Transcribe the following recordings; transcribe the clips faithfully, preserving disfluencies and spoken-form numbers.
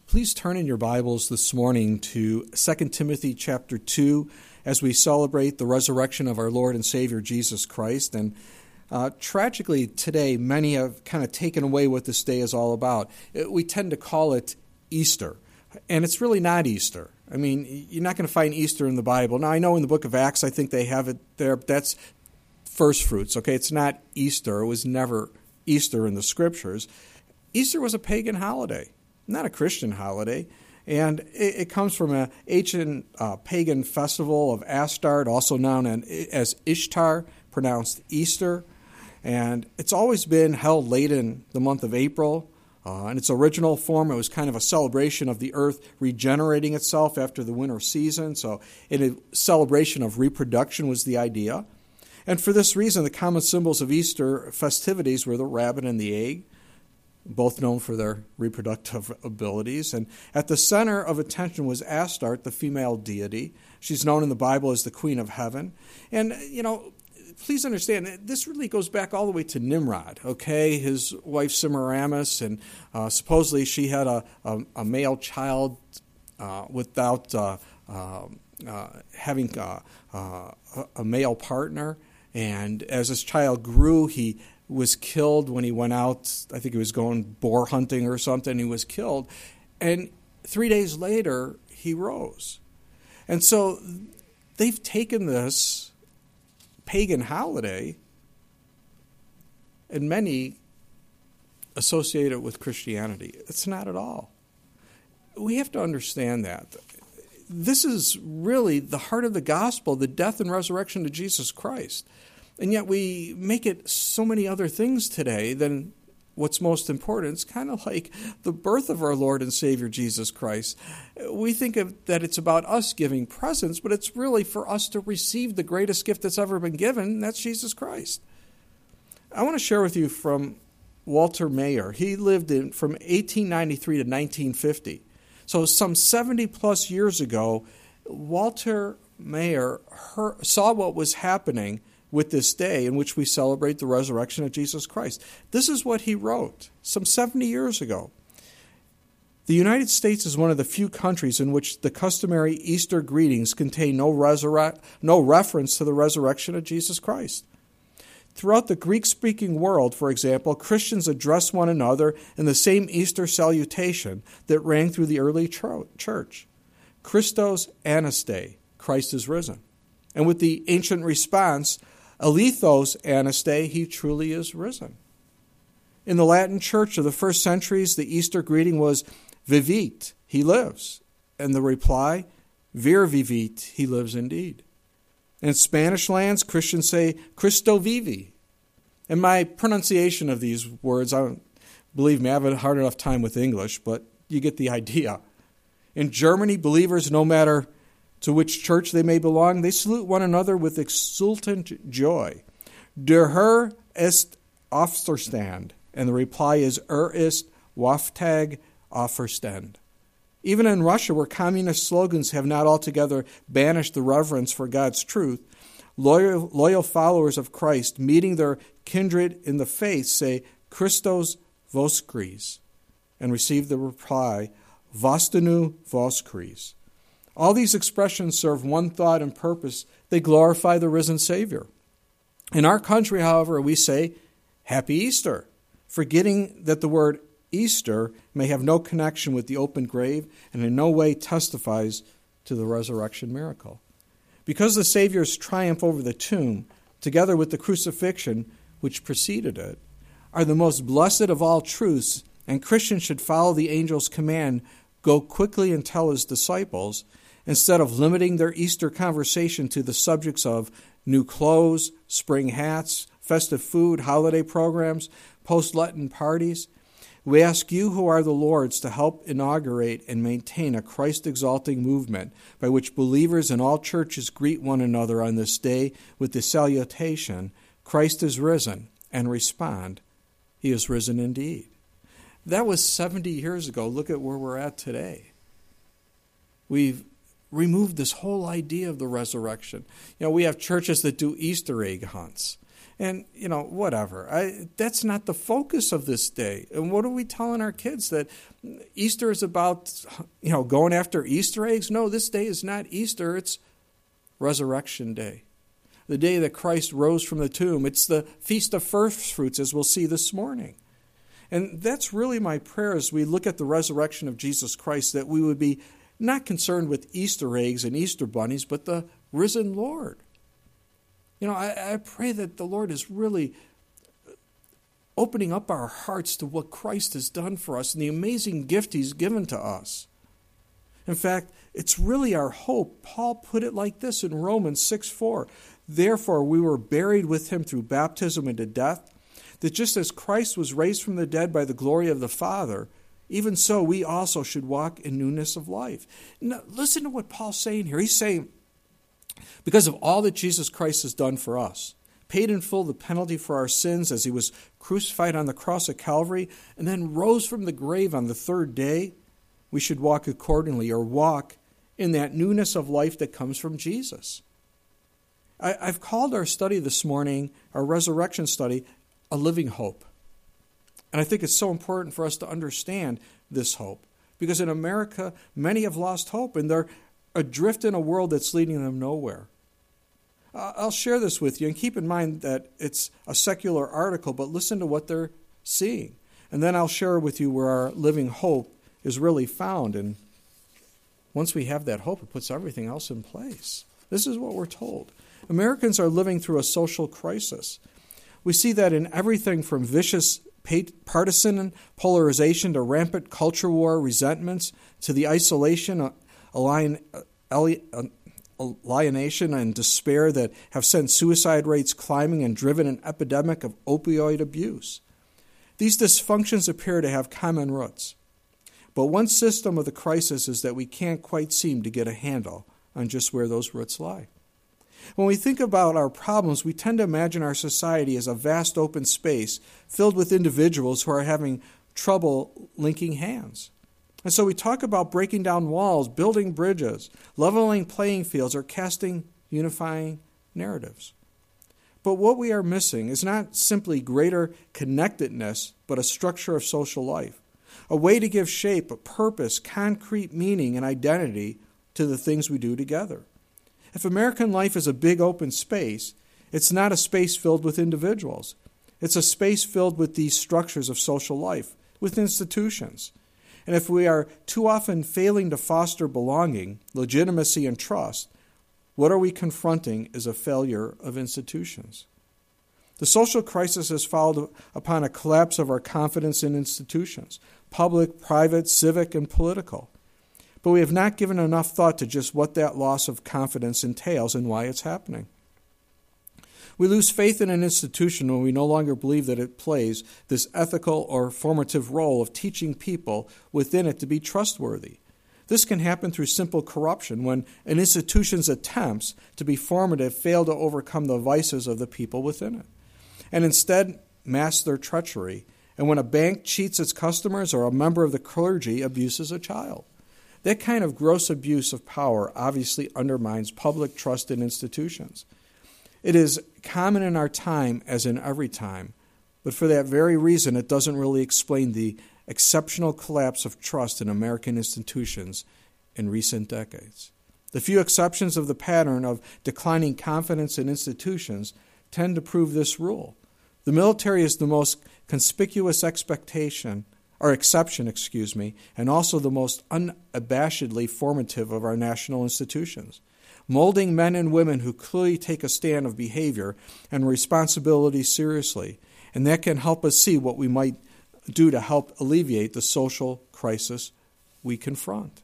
Please turn in your Bibles this morning to Second Timothy chapter two as we celebrate the resurrection of our Lord and Savior Jesus Christ. And uh, tragically today, many have kind of taken away what this day is all about. It, we tend to call it Easter, and it's really not Easter. I mean, you're not going to find Easter in the Bible. Now, I know in the book of Acts, I think they have it there, but that's first fruits, okay? It's not Easter. It was never Easter in the Scriptures. Easter was a pagan holiday, not a Christian holiday, and it, it comes from an ancient uh, pagan festival of Astarte, also known as Ishtar, pronounced Easter, and it's always been held late in the month of April. Uh, in its original form, it was kind of a celebration of the earth regenerating itself after the winter season, so in a celebration of reproduction was the idea. And for this reason, the common symbols of Easter festivities were the rabbit and the egg, both known for their reproductive abilities. And at the center of attention was Astarte, the female deity. She's known in the Bible as the Queen of Heaven. And, you know, please understand, this really goes back all the way to Nimrod, okay? His wife Semiramis, and uh, supposedly she had a, a, a male child uh, without uh, uh, uh, having uh, uh, a male partner. And as this child grew, he was killed when he went out. I think he was going boar hunting or something. He was killed. And three days later, he rose. And so they've taken this pagan holiday, and many associate it with Christianity. It's not at all. We have to understand that. This is really the heart of the gospel, the death and resurrection of Jesus Christ. And yet we make it so many other things today than what's most important. It's kind of like the birth of our Lord and Savior Jesus Christ. We think of that it's about us giving presents, but it's really for us to receive the greatest gift that's ever been given, and that's Jesus Christ. I want to share with you from Walter Maier. He lived in from eighteen ninety-three to nineteen fifty. So some seventy plus years ago, Walter Maier heard, saw what was happening with this day in which we celebrate the resurrection of Jesus Christ. This is what he wrote some seventy years ago. The United States is one of the few countries in which the customary Easter greetings contain no, resurre- no reference to the resurrection of Jesus Christ. Throughout the Greek-speaking world, for example, Christians address one another in the same Easter salutation that rang through the early church. Christos Aneste, Christ is risen. And with the ancient response, Alethos Aneste, he truly is risen. In the Latin church of the first centuries, the Easter greeting was Vivit, he lives. And the reply, Vir vivit, he lives indeed. In Spanish lands, Christians say Cristo vivi. And my pronunciation of these words, I don't, believe me, I have a hard enough time with English, but you get the idea. In Germany, believers, no matter to which church they may belong, they salute one another with exultant joy. Der Herr ist auferstanden. And the reply is, Er ist wahrhaftig auferstanden. Even in Russia, where communist slogans have not altogether banished the reverence for God's truth, loyal, loyal followers of Christ, meeting their kindred in the faith, say, Christos voskris, and receive the reply, Vostanu voskris. All these expressions serve one thought and purpose. They glorify the risen Savior. In our country, however, we say, Happy Easter, forgetting that the word Easter may have no connection with the open grave and in no way testifies to the resurrection miracle. Because the Savior's triumph over the tomb, together with the crucifixion which preceded it, are the most blessed of all truths, and Christians should follow the angel's command, go quickly and tell his disciples, instead of limiting their Easter conversation to the subjects of new clothes, spring hats, festive food, holiday programs, post-Lenten parties. We ask you who are the Lord's to help inaugurate and maintain a Christ-exalting movement by which believers in all churches greet one another on this day with the salutation, Christ is risen, and respond, He is risen indeed. That was seventy years ago. Look at where we're at today. We've removed this whole idea of the resurrection. You know, we have churches that do Easter egg hunts. And, you know, whatever. I, that's not the focus of this day. And what are we telling our kids? That Easter is about, you know, going after Easter eggs? No, this day is not Easter. It's Resurrection Day. The day that Christ rose from the tomb. It's the Feast of First Fruits, as we'll see this morning. And that's really my prayer as we look at the resurrection of Jesus Christ, that we would be not concerned with Easter eggs and Easter bunnies, but the risen Lord. You know, I, I pray that the Lord is really opening up our hearts to what Christ has done for us and the amazing gift he's given to us. In fact, it's really our hope. Paul put it like this in Romans six four. Therefore, we were buried with him through baptism into death, that just as Christ was raised from the dead by the glory of the Father, even so we also should walk in newness of life. Now, listen to what Paul's saying here. He's saying, because of all that Jesus Christ has done for us, paid in full the penalty for our sins as he was crucified on the cross at Calvary, and then rose from the grave on the third day, we should walk accordingly, or walk in that newness of life that comes from Jesus. I, I've called our study this morning, our resurrection study, a living hope. And I think it's so important for us to understand this hope, because in America, many have lost hope, and they're adrift in a world that's leading them nowhere. I'll share this with you, and keep in mind that it's a secular article, but listen to what they're seeing. And then I'll share with you where our living hope is really found. And once we have that hope, it puts everything else in place. This is what we're told. Americans are living through a social crisis. We see that in everything from vicious partisan polarization to rampant culture war resentments to the isolation, alienation, and despair that have sent suicide rates climbing and driven an epidemic of opioid abuse. These dysfunctions appear to have common roots. But one system of the crisis is that we can't quite seem to get a handle on just where those roots lie. When we think about our problems, we tend to imagine our society as a vast open space filled with individuals who are having trouble linking hands. And so we talk about breaking down walls, building bridges, leveling playing fields, or casting unifying narratives. But what we are missing is not simply greater connectedness, but a structure of social life, a way to give shape, a purpose, concrete meaning, and identity to the things we do together. If American life is a big open space, it's not a space filled with individuals. It's a space filled with these structures of social life, with institutions. And if we are too often failing to foster belonging, legitimacy, and trust, what are we confronting is a failure of institutions. The social crisis has followed upon a collapse of our confidence in institutions, public, private, civic, and political. But we have not given enough thought to just what that loss of confidence entails and why it's happening. We lose faith in an institution when we no longer believe that it plays this ethical or formative role of teaching people within it to be trustworthy. This can happen through simple corruption when an institution's attempts to be formative fail to overcome the vices of the people within it, and instead mask their treachery, and when a bank cheats its customers or a member of the clergy abuses a child. That kind of gross abuse of power obviously undermines public trust in institutions. It is common in our time as in every time, but for that very reason it doesn't really explain the exceptional collapse of trust in American institutions in recent decades. The few exceptions of the pattern of declining confidence in institutions tend to prove this rule. The military is the most conspicuous expectation or exception, excuse me, and also the most unabashedly formative of our national institutions, molding men and women who clearly take a stand of behavior and responsibility seriously, and that can help us see what we might do to help alleviate the social crisis we confront.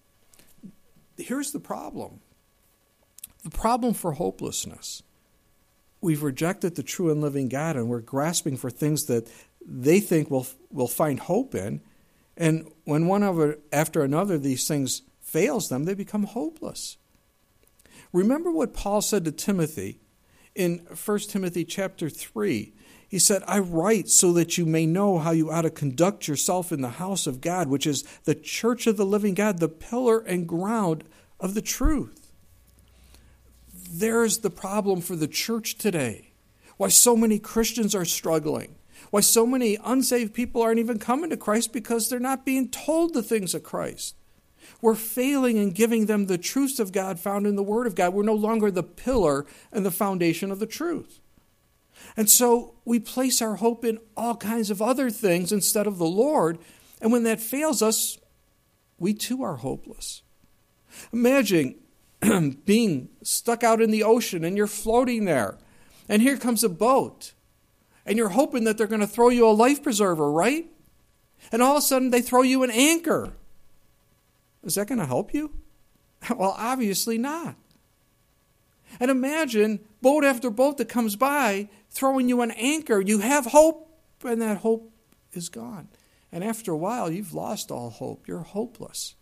Here's the problem. The problem for hopelessness. We've rejected the true and living God, and we're grasping for things that they think we'll, we'll find hope in. And when one over, after another of these things fails them, they become hopeless. Remember what Paul said to Timothy in First Timothy chapter three. He said, I write so that you may know how you ought to conduct yourself in the house of God, which is the church of the living God, the pillar and ground of the truth. There's the problem for the church today. Why so many Christians are struggling. Why so many unsaved people aren't even coming to Christ because they're not being told the things of Christ. We're failing in giving them the truths of God found in the Word of God. We're no longer the pillar and the foundation of the truth. And so we place our hope in all kinds of other things instead of the Lord. And when that fails us, we too are hopeless. Imagine being stuck out in the ocean and you're floating there. And here comes a boat. And you're hoping that they're going to throw you a life preserver, right? And all of a sudden they throw you an anchor. Is that going to help you? Well, obviously not. And imagine boat after boat that comes by throwing you an anchor. You have hope, and that hope is gone. And after a while, you've lost all hope. You're hopeless.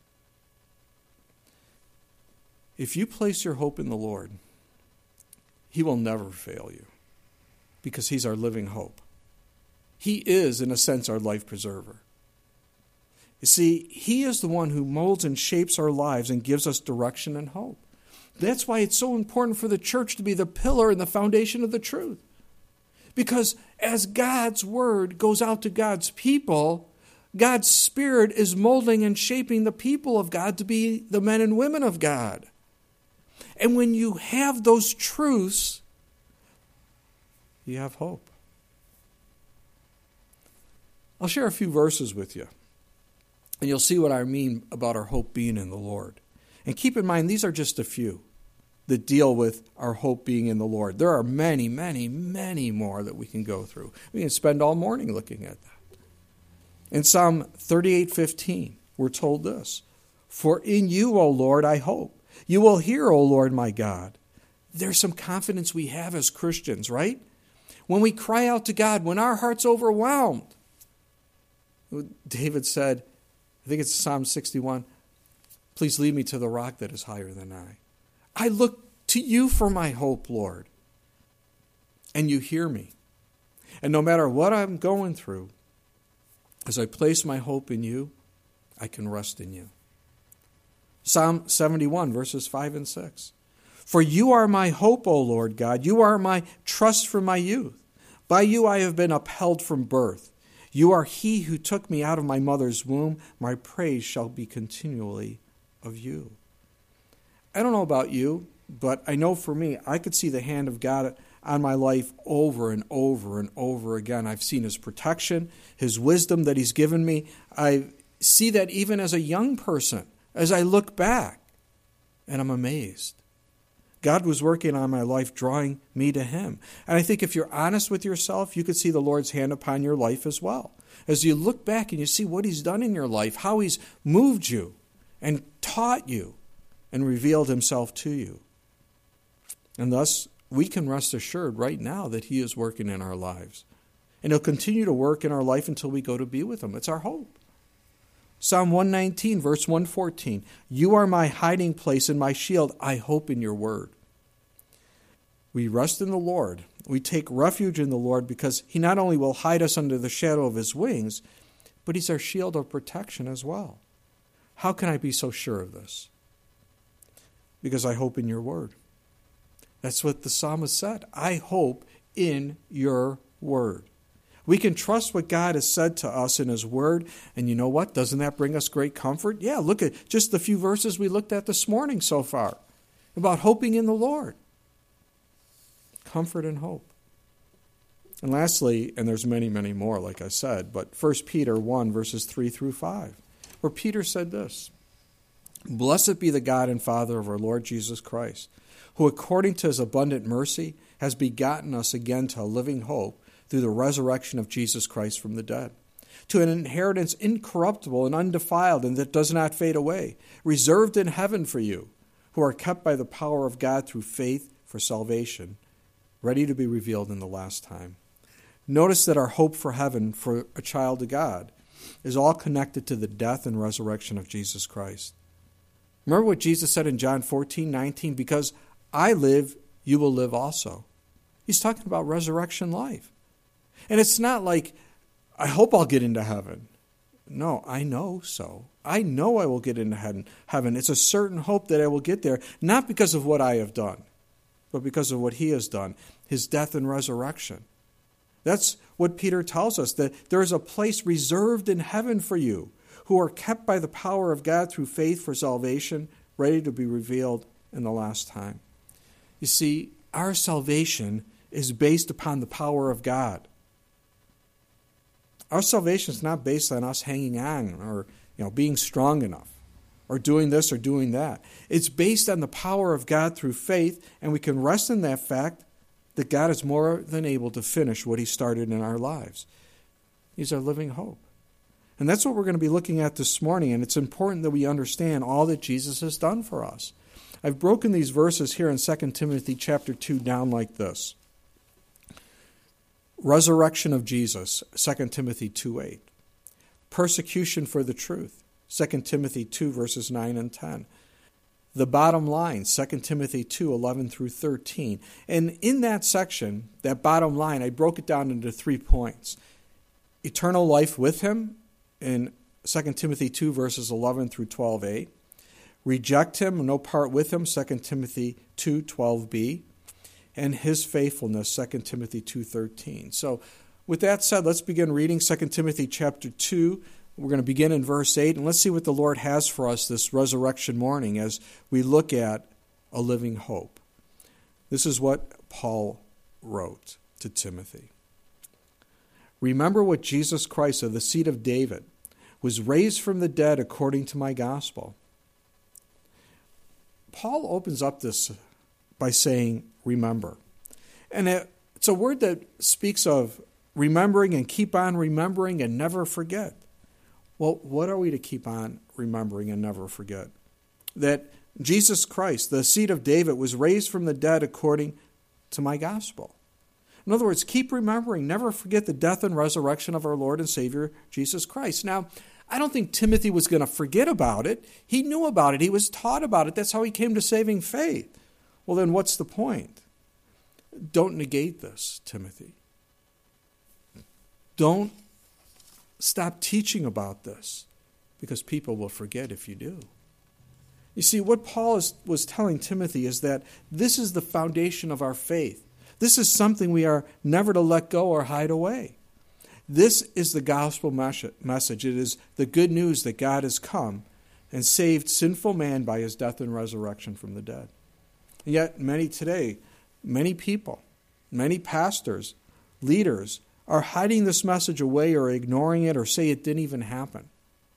If you place your hope in the Lord, He will never fail you because He's our living hope. He is, in a sense, our life preserver. You see, He is the one who molds and shapes our lives and gives us direction and hope. That's why it's so important for the church to be the pillar and the foundation of the truth. Because as God's word goes out to God's people, God's Spirit is molding and shaping the people of God to be the men and women of God. And when you have those truths, you have hope. I'll share a few verses with you, and you'll see what I mean about our hope being in the Lord. And keep in mind, these are just a few that deal with our hope being in the Lord. There are many, many, many more that we can go through. We can spend all morning looking at that. In Psalm thirty-eight fifteen, we're told this, "For in you, O Lord, I hope. You will hear, O Lord my God." There's some confidence we have as Christians, right? When we cry out to God, when our heart's overwhelmed. David said, I think it's Psalm sixty-one, "Please lead me to the rock that is higher than I." I look to you for my hope, Lord. And you hear me. And no matter what I'm going through, as I place my hope in you, I can rest in you. Psalm seventy-one, verses five and six. "For you are my hope, O Lord God. You are my trust from my youth. By you I have been upheld from birth. You are he who took me out of my mother's womb. My praise shall be continually of you." I don't know about you, but I know for me, I could see the hand of God on my life over and over and over again. I've seen His protection, His wisdom that He's given me. I see that even as a young person, as I look back, and I'm amazed. God was working on my life, drawing me to Him. And I think if you're honest with yourself, you could see the Lord's hand upon your life as well. As you look back and you see what He's done in your life, how He's moved you and taught you and revealed Himself to you. And thus, we can rest assured right now that He is working in our lives. And He'll continue to work in our life until we go to be with Him. It's our hope. Psalm one nineteen, verse one fourteen. "You are my hiding place and my shield. I hope in your word." We rest in the Lord. We take refuge in the Lord because He not only will hide us under the shadow of His wings, but He's our shield of protection as well. How can I be so sure of this? Because I hope in your word. That's what the psalmist said. I hope in your word. We can trust what God has said to us in His word. And you know what? Doesn't that bring us great comfort? Yeah, look at just the few verses we looked at this morning so far about hoping in the Lord. Comfort and hope. And lastly, and there's many, many more, like I said, but First Peter one, verses three through five, where Peter said this, "Blessed be the God and Father of our Lord Jesus Christ, who according to His abundant mercy has begotten us again to a living hope through the resurrection of Jesus Christ from the dead, to an inheritance incorruptible and undefiled and that does not fade away, reserved in heaven for you, who are kept by the power of God through faith for salvation, ready to be revealed in the last time." Notice that our hope for heaven for a child of God is all connected to the death and resurrection of Jesus Christ. Remember what Jesus said in John fourteen nineteen, "Because I live, you will live also." He's talking about resurrection life. And it's not like, I hope I'll get into heaven. No, I know so. I know I will get into heaven. It's a certain hope that I will get there, not because of what I have done, but because of what he has done, his death and resurrection. That's what Peter tells us, that there is a place reserved in heaven for you, who are kept by the power of God through faith for salvation, ready to be revealed in the last time. You see, our salvation is based upon the power of God. Our salvation is not based on us hanging on or, you know, being strong enough or doing this or doing that. It's based on the power of God through faith, and we can rest in that fact that God is more than able to finish what he started in our lives. He's our living hope. And that's what we're going to be looking at this morning, and it's important that we understand all that Jesus has done for us. I've broken these verses here in Second Timothy chapter two down like this. Resurrection of Jesus, Second Timothy two eight. Persecution for the truth, Second Timothy two verses nine and ten. The bottom line, Second Timothy two eleven through thirteen. And in that section, that bottom line, I broke it down into three points. Eternal life with him in Second Timothy two verses eleven through twelve a. Reject him, no part with him, Second Timothy two twelve b. And his faithfulness, Second Timothy two thirteen. So with that said, let's begin reading Second Timothy chapter two. We're going to begin in verse eight, and let's see what the Lord has for us this resurrection morning as we look at a living hope. This is what Paul wrote to Timothy. Remember what Jesus Christ of the seed of David was raised from the dead according to my gospel. Paul opens up this by saying, remember. And it's a word that speaks of remembering and keep on remembering and never forget. Well, what are we to keep on remembering and never forget? That Jesus Christ, the seed of David, was raised from the dead according to my gospel. In other words, keep remembering, never forget the death and resurrection of our Lord and Savior, Jesus Christ. Now, I don't think Timothy was going to forget about it. He knew about it. He was taught about it. That's how he came to saving faith. Well, then what's the point? Don't negate this, Timothy. Don't stop teaching about this, because people will forget if you do. You see, what Paul is, was telling Timothy is that this is the foundation of our faith. This is something we are never to let go or hide away. This is the gospel message. It is the good news that God has come and saved sinful man by his death and resurrection from the dead. And yet, many today, many people, many pastors, leaders, are hiding this message away or ignoring it or say it didn't even happen.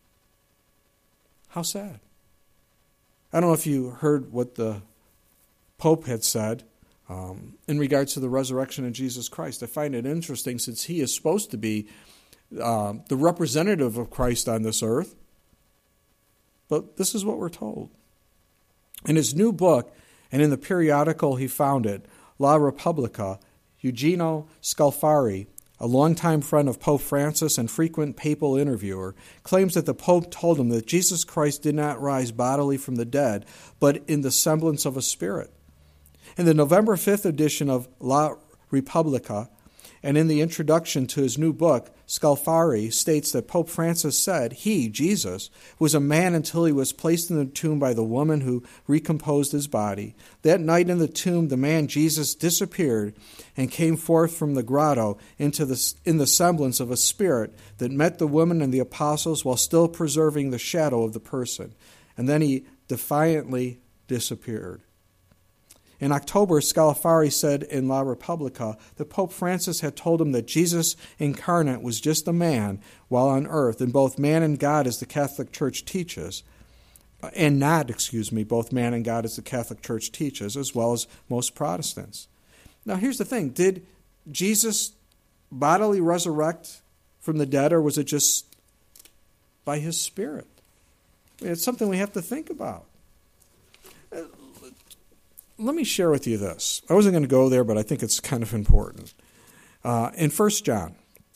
How sad. I don't know if you heard what the Pope had said um, in regards to the resurrection of Jesus Christ. I find it interesting since he is supposed to be uh, the representative of Christ on this earth. But this is what we're told. In his new book, and in the periodical he founded, La Repubblica, Eugenio Scalfari, a longtime friend of Pope Francis and frequent papal interviewer, claims that the Pope told him that Jesus Christ did not rise bodily from the dead, but in the semblance of a spirit. In the November fifth edition of La Repubblica, and in the introduction to his new book, Scalfari states that Pope Francis said he, Jesus, was a man until he was placed in the tomb by the woman who recomposed his body. That night in the tomb, the man Jesus disappeared and came forth from the grotto into the, in the semblance of a spirit that met the woman and the apostles while still preserving the shadow of the person. And then he defiantly disappeared. In October, Scalfari said in La Repubblica that Pope Francis had told him that Jesus incarnate was just a man while on earth, and both man and God as the Catholic Church teaches, and not, excuse me, both man and God as the Catholic Church teaches, as well as most Protestants. Now here's the thing, did Jesus bodily resurrect from the dead, or was it just by his Spirit? It's something we have to think about. Let me share with you this. I wasn't going to go there, but I think it's kind of important. Uh, in First John,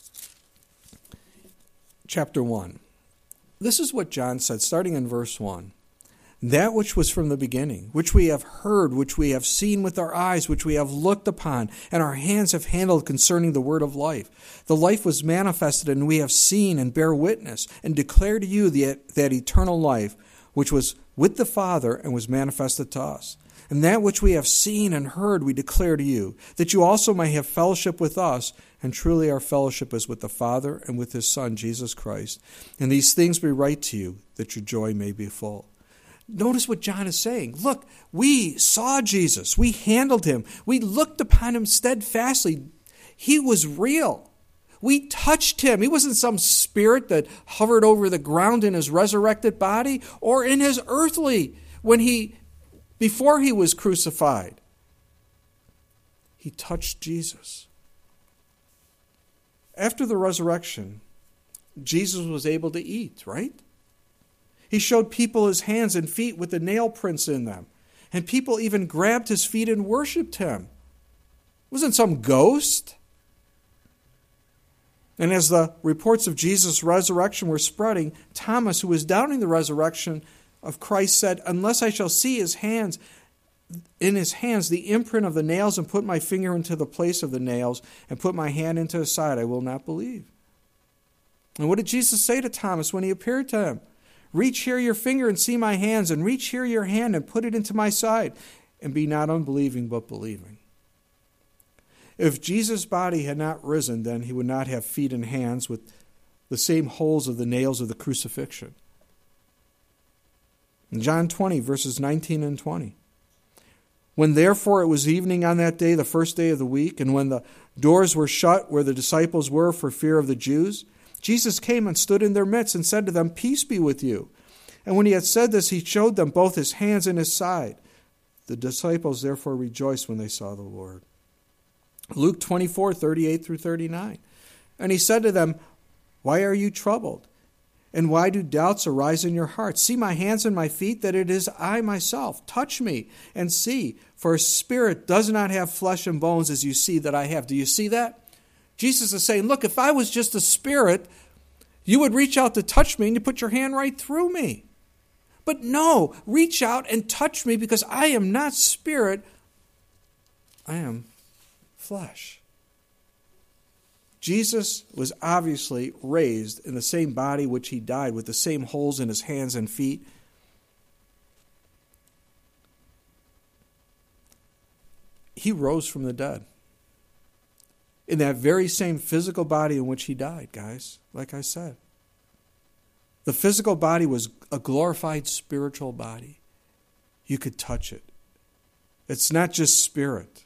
chapter one, this is what John said, starting in verse one. That which was from the beginning, which we have heard, which we have seen with our eyes, which we have looked upon, and our hands have handled concerning the word of life. The life was manifested, and we have seen and bear witness, and declare to you the, that eternal life, which was with the Father and was manifested to us. And that which we have seen and heard we declare to you, that you also may have fellowship with us, and truly our fellowship is with the Father and with his Son, Jesus Christ. And these things we write to you, that your joy may be full. Notice what John is saying. Look, we saw Jesus. We handled him. We looked upon him steadfastly. He was real. We touched him. He wasn't some spirit that hovered over the ground in his resurrected body or in his earthly when he before he was crucified. He touched Jesus. After the resurrection, Jesus was able to eat, right? He showed people his hands and feet with the nail prints in them. And people even grabbed his feet and worshipped him. It wasn't some ghost. And as the reports of Jesus' resurrection were spreading, Thomas, who was doubting the resurrection of Christ, said, "Unless I shall see his hands, in his hands the imprint of the nails, and put my finger into the place of the nails, and put my hand into his side, I will not believe." And what did Jesus say to Thomas when he appeared to him? "Reach here your finger and see my hands, and reach here your hand and put it into my side, and be not unbelieving but believing." If Jesus' body had not risen, then he would not have feet and hands with the same holes of the nails of the crucifixion. In John twenty, verses nineteen and twenty. When therefore it was evening on that day, the first day of the week, and when the doors were shut where the disciples were for fear of the Jews, Jesus came and stood in their midst and said to them, "Peace be with you." And when he had said this, he showed them both his hands and his side. The disciples therefore rejoiced when they saw the Lord. Luke twenty-four, thirty-eight through thirty-nine. And he said to them, "Why are you troubled? And why do doubts arise in your hearts? See my hands and my feet, that it is I myself. Touch me and see, for a spirit does not have flesh and bones as you see that I have." Do you see that? Jesus is saying, look, if I was just a spirit, you would reach out to touch me and you put your hand right through me. But no, reach out and touch me because I am not spirit. I am flesh. Jesus was obviously raised in the same body which he died, with the same holes in his hands and feet. He rose from the dead in that very same physical body in which he died, guys, like I said. The physical body was a glorified spiritual body. You could touch it. It's not just spirit.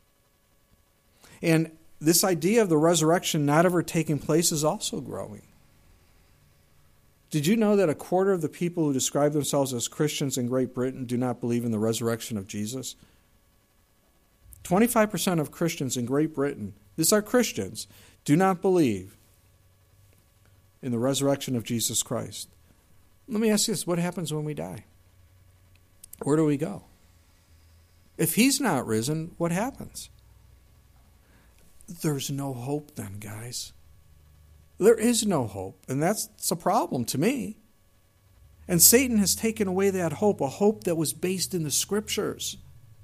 And this idea of the resurrection not ever taking place is also growing. Did you know that a quarter of the people who describe themselves as Christians in Great Britain do not believe in the resurrection of Jesus? twenty-five percent of Christians in Great Britain, these are Christians, do not believe in the resurrection of Jesus Christ. Let me ask you this, what happens when we die? Where do we go? If he's not risen, what happens? There's no hope then, guys. There is no hope, and that's a problem to me. And Satan has taken away that hope, a hope that was based in the Scriptures.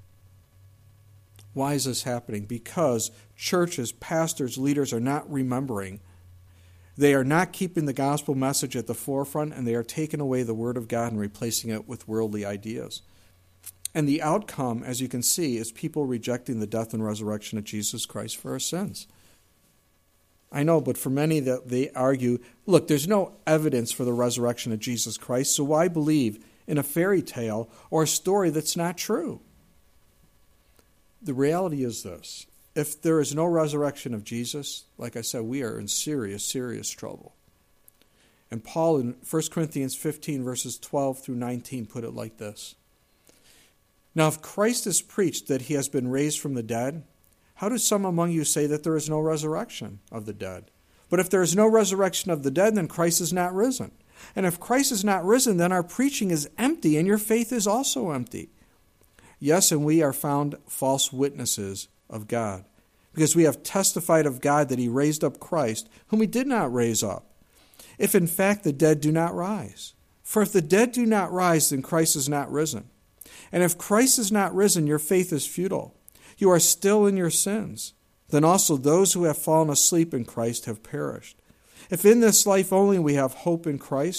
Why is this happening? Because churches, pastors, leaders are not remembering. They are not keeping the gospel message at the forefront, and they are taking away the Word of God and replacing it with worldly ideas. And the outcome, as you can see, is people rejecting the death and resurrection of Jesus Christ for our sins. I know, but for many, that they argue, look, there's no evidence for the resurrection of Jesus Christ, so why believe in a fairy tale or a story that's not true? The reality is this. If there is no resurrection of Jesus, like I said, we are in serious, serious trouble. And Paul in First Corinthians fifteen, verses twelve through nineteen, put it like this. Now, if Christ is preached that he has been raised from the dead, how do some among you say that there is no resurrection of the dead? But if there is no resurrection of the dead, then Christ is not risen. And if Christ is not risen, then our preaching is empty, and your faith is also empty. Yes, and we are found false witnesses of God, because we have testified of God that he raised up Christ, whom he did not raise up, if in fact the dead do not rise. For if the dead do not rise, then Christ is not risen. And if Christ is not risen, your faith is futile. You are still in your sins. Then also those who have fallen asleep in Christ have perished. If in this life only we have hope in Christ,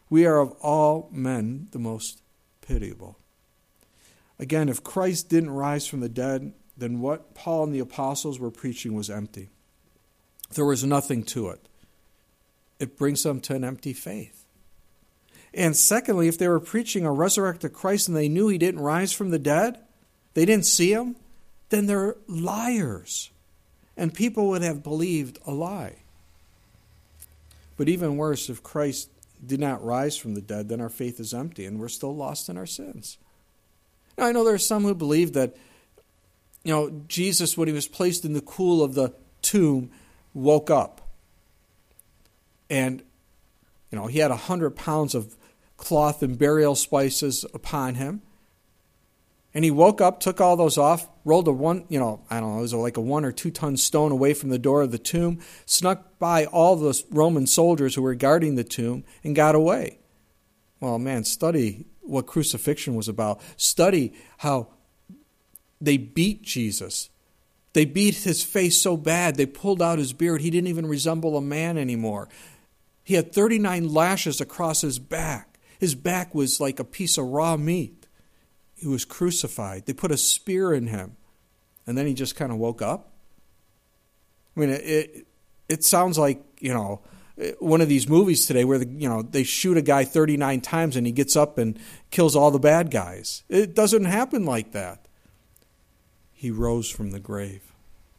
We are of all men the most pitiable. Again, if Christ didn't rise from the dead, then what Paul and the apostles were preaching was empty. There was nothing to it. It brings them to an empty faith. And secondly, if they were preaching a resurrected Christ and they knew he didn't rise from the dead, they didn't see him, then they're liars. And people would have believed a lie. But even worse, if Christ did not rise from the dead, then our faith is empty and we're still lost in our sins. Now, I know there are some who believe that, you know, Jesus, when he was placed in the cool of the tomb, woke up. And, you know, he had a hundred pounds of cloth and burial spices upon him. And he woke up, took all those off, rolled a one, you know, I don't know, it was like a one or two ton stone away from the door of the tomb, snuck by all the Roman soldiers who were guarding the tomb, and got away. Well, man, study what crucifixion was about. Study how they beat Jesus. They beat his face so bad, they pulled out his beard. He didn't even resemble a man anymore. He had thirty-nine lashes across his back. His back was like a piece of raw meat. He was crucified. They put a spear in him. And then he just kind of woke up. I mean, it it sounds like, you know, one of these movies today where, the, you know, they shoot a guy thirty-nine times and he gets up and kills all the bad guys. It doesn't happen like that. He rose from the grave.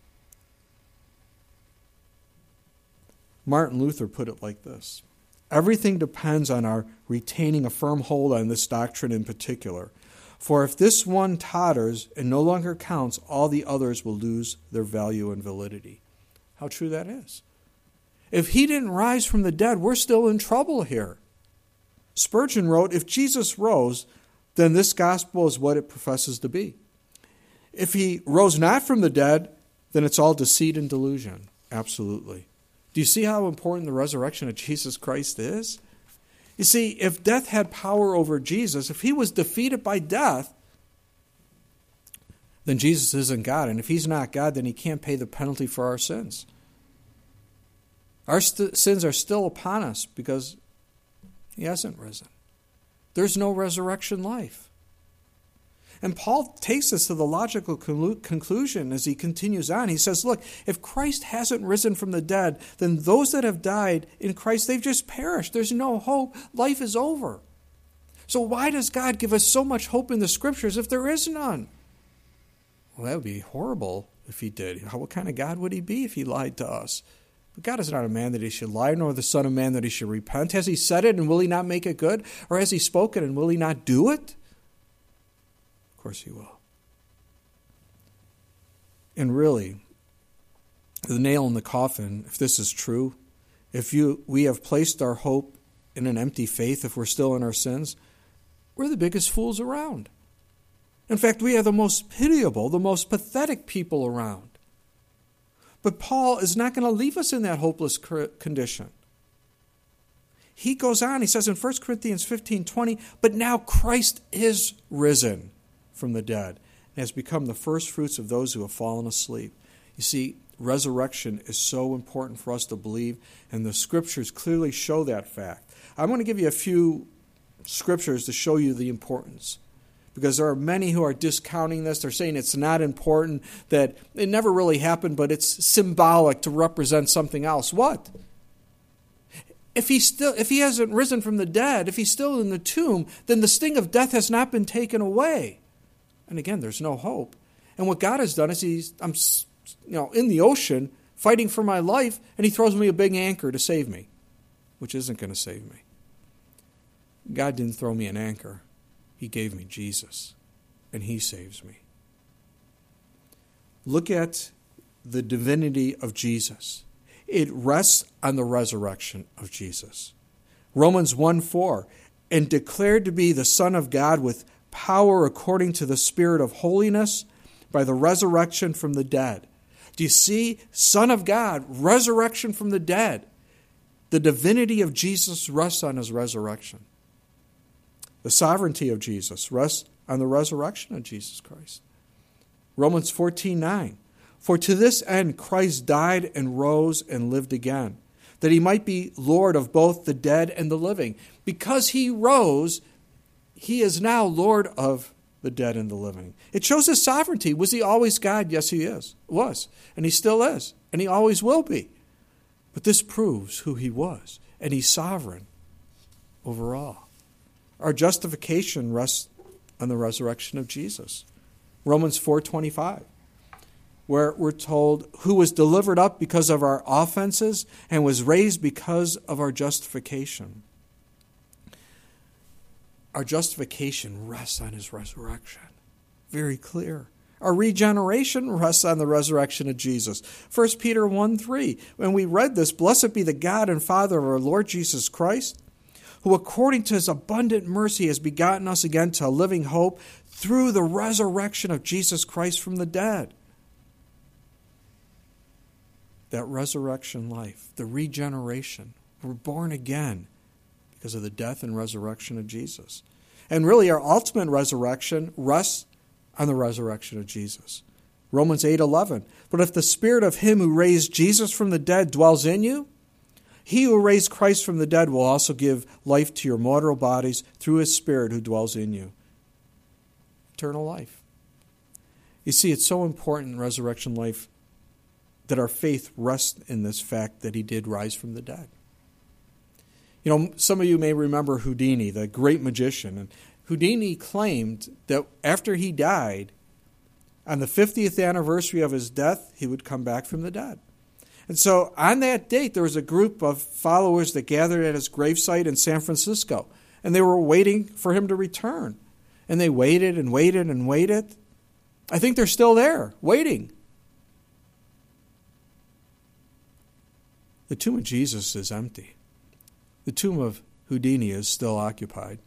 Martin Luther put it like this: everything depends on our retaining a firm hold on this doctrine in particular. For if this one totters and no longer counts, all the others will lose their value and validity. How true that is. If he didn't rise from the dead, we're still in trouble here. Spurgeon wrote, if Jesus rose, then this gospel is what it professes to be. If he rose not from the dead, then it's all deceit and delusion. Absolutely. Do you see how important the resurrection of Jesus Christ is? You see, if death had power over Jesus, if he was defeated by death, then Jesus isn't God. And if he's not God, then he can't pay the penalty for our sins. Our st- sins are still upon us because he hasn't risen. There's no resurrection life. And Paul takes us to the logical conclusion as he continues on. He says, look, if Christ hasn't risen from the dead, then those that have died in Christ, they've just perished. There's no hope. Life is over. So why does God give us so much hope in the Scriptures if there is none? Well, that would be horrible if he did. What kind of God would he be if he lied to us? But God is not a man that he should lie, nor the Son of Man that he should repent. Has he said it, and will he not make it good? Or has he spoken, and will he not do it? Of course he will. And really, the nail in the coffin, if this is true, if you we have placed our hope in an empty faith, if we're still in our sins, we're the biggest fools around. In fact, we are the most pitiable, the most pathetic people around. But Paul is not going to leave us in that hopeless condition. He goes on, he says in First Corinthians fifteen twenty, but now Christ is risen from the dead and has become the first fruits of those who have fallen asleep. You see, resurrection is so important for us to believe, and the Scriptures clearly show that fact. I want to give you a few Scriptures to show you the importance, because there are many who are discounting this. They're saying it's not important, that it never really happened, but it's symbolic to represent something else. What? If he still, if he hasn't risen from the dead, if he's still in the tomb, then the sting of death has not been taken away. And again, there's no hope. And what God has done is he's, I'm, you know, in the ocean fighting for my life, and he throws me a big anchor to save me, which isn't going to save me. God didn't throw me an anchor. He gave me Jesus, and he saves me. Look at the divinity of Jesus. It rests on the resurrection of Jesus. Romans one four, and declared to be the Son of God with power according to the Spirit of holiness by the resurrection from the dead. Do you see? Son of God, resurrection from the dead. The divinity of Jesus rests on his resurrection. The sovereignty of Jesus rests on the resurrection of Jesus Christ. Romans fourteen nine. For to this end Christ died and rose and lived again, that he might be Lord of both the dead and the living. Because he rose, he is now Lord of the dead and the living. It shows his sovereignty. Was he always God? Yes, he is. Was. And he still is. And he always will be. But this proves who he was. And he's sovereign over all. Our justification rests on the resurrection of Jesus. Romans four twenty-five, where we're told, who was delivered up because of our offenses and was raised because of our justification. Our justification rests on his resurrection. Very clear. Our regeneration rests on the resurrection of Jesus. First Peter one three, when we read this, blessed be the God and Father of our Lord Jesus Christ, who according to his abundant mercy has begotten us again to a living hope through the resurrection of Jesus Christ from the dead. That resurrection life, the regeneration, we're born again because of the death and resurrection of Jesus. And really our ultimate resurrection rests on the resurrection of Jesus. Romans eight eleven, but if the spirit of him who raised Jesus from the dead dwells in you, he who raised Christ from the dead will also give life to your mortal bodies through his Spirit who dwells in you. Eternal life. You see, it's so important in resurrection life that our faith rests in this fact that he did rise from the dead. You know, some of you may remember Houdini, the great magician. And Houdini claimed that after he died, on the fiftieth anniversary of his death, he would come back from the dead. And so on that date, there was a group of followers that gathered at his gravesite in San Francisco, and they were waiting for him to return. And they waited and waited and waited. I think they're still there, waiting. The tomb of Jesus is empty. The tomb of Houdini is still occupied.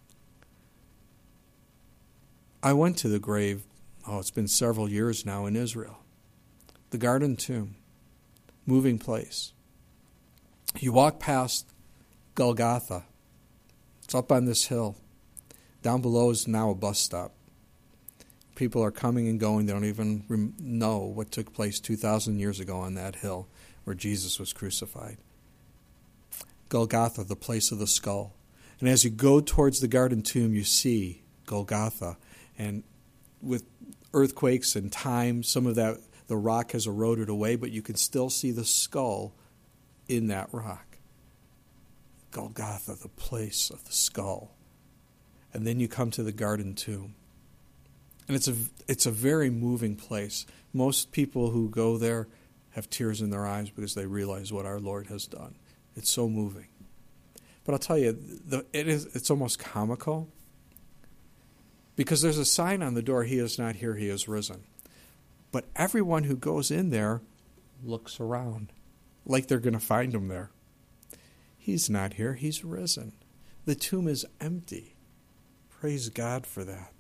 I went to the grave, oh, it's been several years now in Israel. The Garden Tomb. Moving place. You walk past Golgotha. It's up on this hill. Down below is now a bus stop. People are coming and going. They don't even rem- know what took place two thousand years ago on that hill where Jesus was crucified. Golgotha, the place of the skull. And as you go towards the Garden Tomb, you see Golgotha. And with earthquakes and time, some of that the rock has eroded away, but you can still see the skull in that rock. Golgotha, the place of the skull. And then you come to the Garden Tomb. And it's a, it's a very moving place. Most people who go there have tears in their eyes because they realize what our Lord has done. It's so moving. But I'll tell you, the, it is, it's almost comical because there's a sign on the door, he is not here, he is risen. But everyone who goes in there looks around like they're going to find him there. He's not here. He's risen. The tomb is empty. Praise God for that.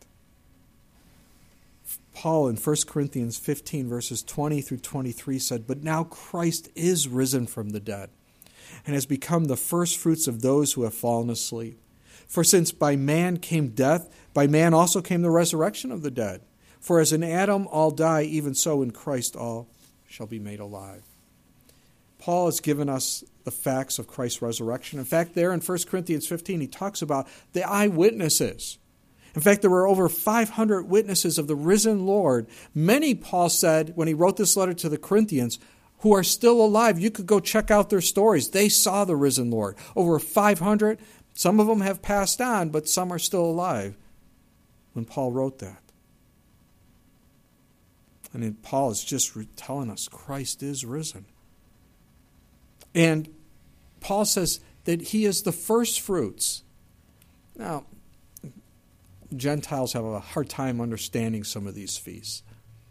Paul in First Corinthians fifteen, verses twenty through twenty-three said, but now Christ is risen from the dead and has become the first fruits of those who have fallen asleep. For since by man came death, by man also came the resurrection of the dead. For as in Adam all die, even so in Christ all shall be made alive. Paul has given us the facts of Christ's resurrection. In fact, there in First Corinthians fifteen, he talks about the eyewitnesses. In fact, there were over five hundred witnesses of the risen Lord. Many, Paul said, when he wrote this letter to the Corinthians, who are still alive. You could go check out their stories. They saw the risen Lord. Over five hundred. Some of them have passed on, but some are still alive when Paul wrote that. And then Paul is just telling us Christ is risen. And Paul says that he is the first fruits. Now, Gentiles have a hard time understanding some of these feasts.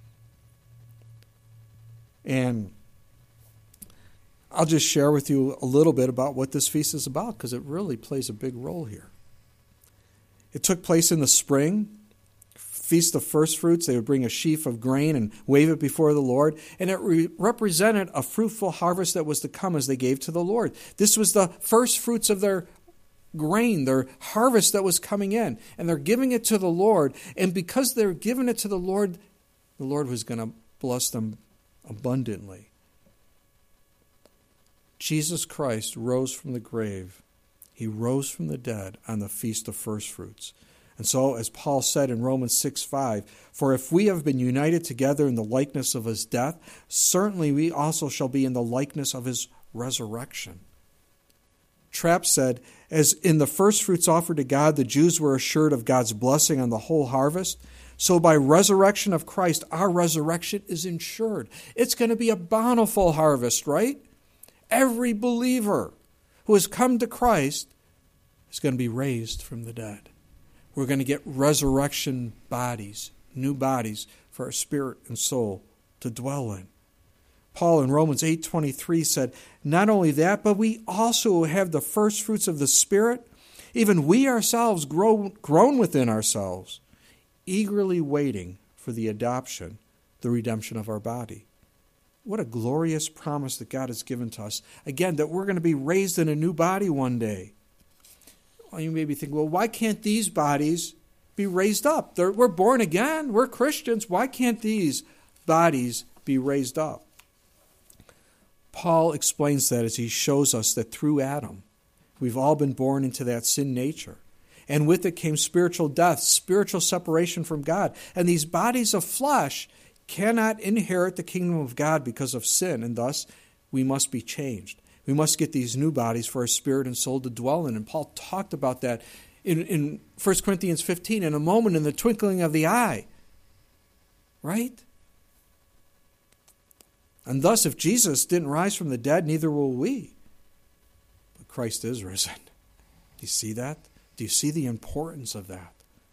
And I'll just share with you a little bit about what this feast is about because it really plays a big role here. It took place in the spring. Feast of First Fruits, they would bring a sheaf of grain and wave it before the Lord, and it re- represented a fruitful harvest that was to come as they gave to the Lord. This was the first fruits of their grain, their harvest that was coming in, and they're giving it to the Lord, and because they're giving it to the Lord, the Lord was going to bless them abundantly. Jesus Christ rose from the grave. He rose from the dead on the Feast of First Fruits. And so, as Paul said in Romans six five, for if we have been united together in the likeness of his death, certainly we also shall be in the likeness of his resurrection. Trapp said, as in the first fruits offered to God, the Jews were assured of God's blessing on the whole harvest, so by resurrection of Christ, our resurrection is ensured. It's going to be a bountiful harvest, right? Every believer who has come to Christ is going to be raised from the dead. We're going to get resurrection bodies, new bodies for our spirit and soul to dwell in. Paul in Romans eight twenty-three said, not only that, but we also have the first fruits of the Spirit, even we ourselves grow, grown within ourselves, eagerly waiting for the adoption, the redemption of our body. What a glorious promise that God has given to us. Again, that we're going to be raised in a new body one day. Well, you may be thinking, well, why can't these bodies be raised up? They're, we're born again. We're Christians. Why can't these bodies be raised up? Paul explains that as he shows us that through Adam, we've all been born into that sin nature. And with it came spiritual death, spiritual separation from God. And these bodies of flesh cannot inherit the kingdom of God because of sin, and thus we must be changed. We must get these new bodies for our spirit and soul to dwell in. And Paul talked about that in, in First Corinthians fifteen, in a moment, in the twinkling of the eye. Right? And thus, if Jesus didn't rise from the dead, neither will we. But Christ is risen. Do you see that? Do you see the importance of that?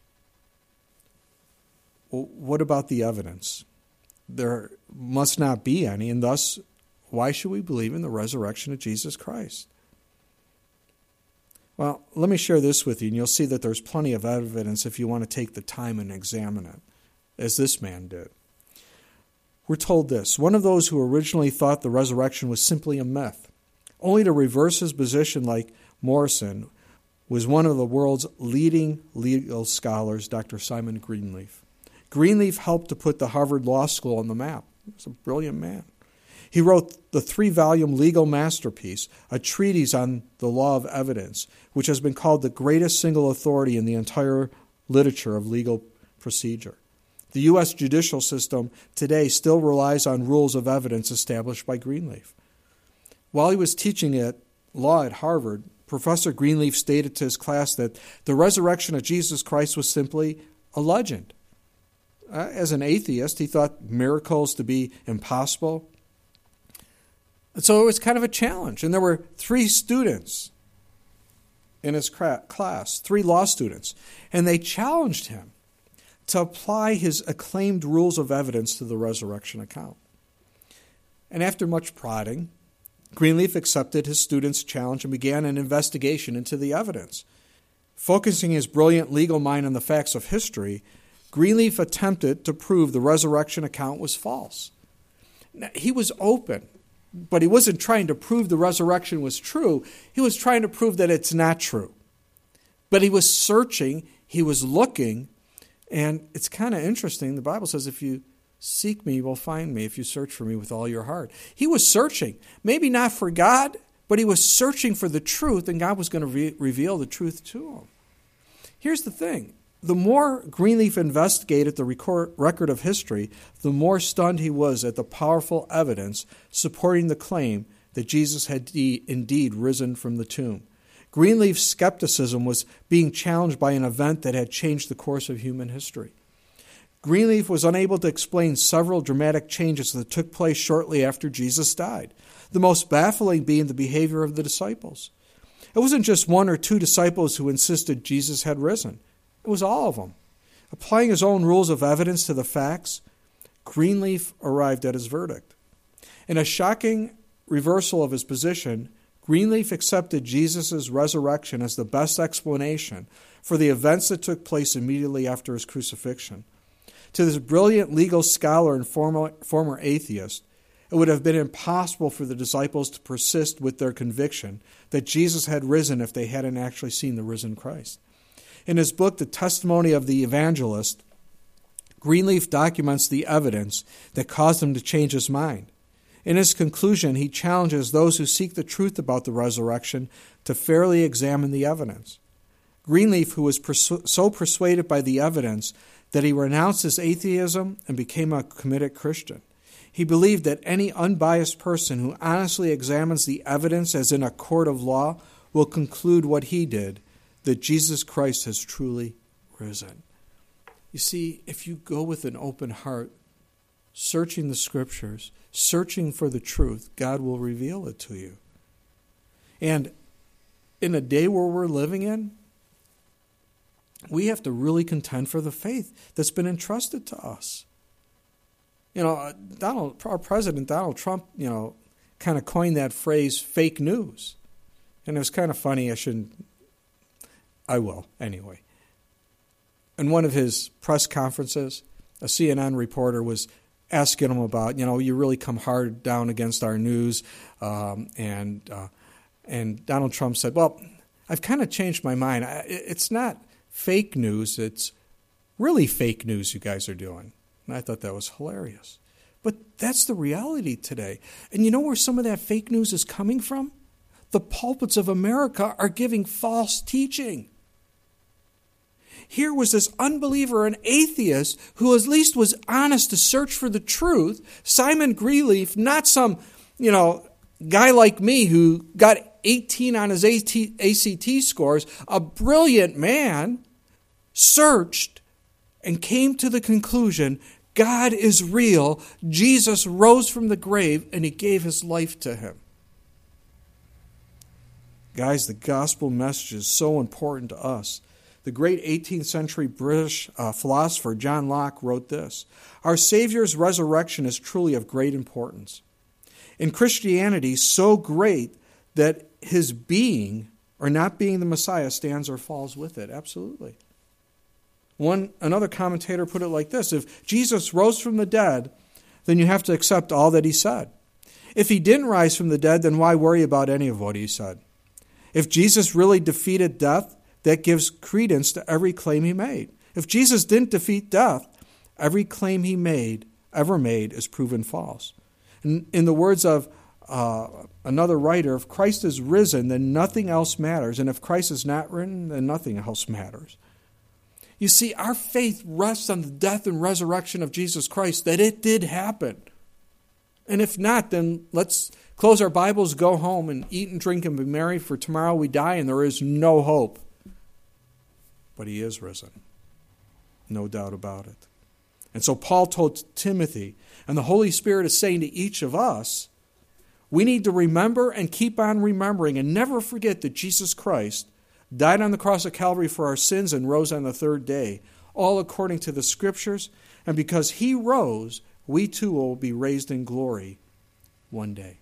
Well, what about the evidence? There must not be any, and thus, why should we believe in the resurrection of Jesus Christ? Well, let me share this with you, and you'll see that there's plenty of evidence if you want to take the time and examine it, as this man did. We're told this: one of those who originally thought the resurrection was simply a myth, only to reverse his position like Morrison, was one of the world's leading legal scholars, Doctor Simon Greenleaf. Greenleaf helped to put the Harvard Law School on the map. He was a brilliant man. He wrote the three-volume legal masterpiece, a treatise on the law of evidence, which has been called the greatest single authority in the entire literature of legal procedure. The U S judicial system today still relies on rules of evidence established by Greenleaf. While he was teaching at law at Harvard, Professor Greenleaf stated to his class that the resurrection of Jesus Christ was simply a legend. Uh, as an atheist, he thought miracles to be impossible. And so it was kind of a challenge. And there were three students in his class, three law students, and they challenged him to apply his acclaimed rules of evidence to the resurrection account. And after much prodding, Greenleaf accepted his students' challenge and began an investigation into the evidence. Focusing his brilliant legal mind on the facts of history, Greenleaf attempted to prove the resurrection account was false. Now, he was open, but he wasn't trying to prove the resurrection was true. He was trying to prove that it's not true. But he was searching, he was looking, and it's kind of interesting. The Bible says, if you seek me, you will find me, if you search for me with all your heart. He was searching, maybe not for God, but he was searching for the truth, and God was going to re- reveal the truth to him. Here's the thing. The more Greenleaf investigated the record, record of history, the more stunned he was at the powerful evidence supporting the claim that Jesus had de- indeed risen from the tomb. Greenleaf's skepticism was being challenged by an event that had changed the course of human history. Greenleaf was unable to explain several dramatic changes that took place shortly after Jesus died, the most baffling being the behavior of the disciples. It wasn't just one or two disciples who insisted Jesus had risen. It was all of them. Applying his own rules of evidence to the facts, Greenleaf arrived at his verdict. In a shocking reversal of his position, Greenleaf accepted Jesus' resurrection as the best explanation for the events that took place immediately after his crucifixion. To this brilliant legal scholar and former, former atheist, it would have been impossible for the disciples to persist with their conviction that Jesus had risen if they hadn't actually seen the risen Christ. In his book, The Testimony of the Evangelist, Greenleaf documents the evidence that caused him to change his mind. In his conclusion, he challenges those who seek the truth about the resurrection to fairly examine the evidence. Greenleaf, who was persu- so persuaded by the evidence that he renounced his atheism and became a committed Christian. He believed that any unbiased person who honestly examines the evidence as in a court of law will conclude what he did, that Jesus Christ has truly risen. You see, if you go with an open heart, searching the Scriptures, searching for the truth, God will reveal it to you. And in a day where we're living in, we have to really contend for the faith that's been entrusted to us. You know, Donald, our President Donald Trump, you know, kind of coined that phrase, fake news. And it was kind of funny. I shouldn't, I will anyway. In one of his press conferences, a C N N reporter was asking him about, you know, you really come hard down against our news. Um, and uh, and Donald Trump said, well, I've kind of changed my mind. I, it's not fake news. It's really fake news you guys are doing. And I thought that was hilarious. But that's the reality today. And you know where some of that fake news is coming from? The pulpits of America are giving false teaching. Here was this unbeliever, an atheist, who at least was honest to search for the truth. Simon Greenleaf, not some, you know, guy like me who got eighteen on his A C T scores, a brilliant man, searched and came to the conclusion, God is real, Jesus rose from the grave, and he gave his life to him. Guys, the gospel message is so important to us. The great eighteenth century British uh, philosopher John Locke wrote this: our Savior's resurrection is truly of great importance. In Christianity, so great that his being or not being the Messiah stands or falls with it. Absolutely. One another commentator put it like this: if Jesus rose from the dead, then you have to accept all that he said. If he didn't rise from the dead, then why worry about any of what he said? If Jesus really defeated death, that gives credence to every claim he made. If Jesus didn't defeat death, every claim he made, ever made, is proven false. In, in the words of uh, another writer, if Christ is risen, then nothing else matters. And if Christ is not risen, then nothing else matters. You see, our faith rests on the death and resurrection of Jesus Christ, that it did happen. And if not, then let's close our Bibles, go home, and eat and drink and be merry, for tomorrow we die and there is no hope. But he is risen. No doubt about it. And so Paul told Timothy, and the Holy Spirit is saying to each of us, we need to remember and keep on remembering and never forget that Jesus Christ died on the cross of Calvary for our sins and rose on the third day, all according to the Scriptures. And because he rose, we too will be raised in glory one day.